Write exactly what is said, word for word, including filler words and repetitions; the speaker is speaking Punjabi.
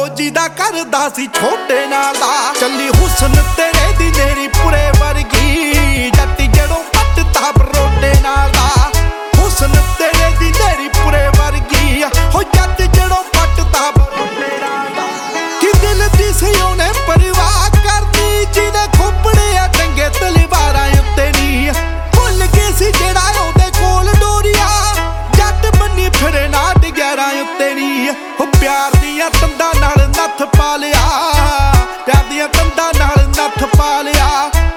ਜਿਹਦਾ ਕਰਦਾ ਸੀ ਛੋਟੇ ਨਾਲ ਦਾ। ਚੱਲੀ ਹੁਸਨ ਤੇਰੇ ਦੀ ਮੇਰੀ ਪੁਰੇ ਵਰਗੀ, ਜੱਟ ਜੜੋਂ ਪੱਟਦਾ ਬਰੋਟੇ ਨਾਲ ਦਾ। ਹੁਸਨ ਤੇਰੇ ਦੀ ਮੇਰੀ ਪੁਰੇ ਵਰਗੀ, ਹੋ ਜੱਟ ਜੜੋਂ ਪੱਟਦਾ ਬਰੋਟੇ ਨਾਲ ਦਾ। ਕਿ ਦਿਲ ਦੀ ਸੀ ਉਹਨੇ ਪਰਵਾਹ ਕਰਨੀ, ਜਿਹਦੇ ਖੋਪੜੇ ਆ ਟੰਗੇ ਤਲਵਾਰਾਂ ਉੱਤੇ ਨੀ। ਭੁੱਲ ਗਈ ਸੀ ਜਿਹੜਾ ਉਹਦੇ ਕੋਲ ਡੋਰੀਆ, ਜੱਟ ਬੰਨੀ ਫਿਰੇ ਨਾ ਡਿਗਿਆਰਾਂ ਉੱਤੇ ਨੀ। ਉਹ ਪਿਆਰ ਦੀਆਂ ਤੰਦਾਂ ਨਾਲ ਨੱਥ ਪਾ ਲਿਆ, ਪਿਆਰ ਦੀਆਂ ਤੰਦਾਂ ਨਾਲ ਨੱਥ ਪਾ ਲਿਆ।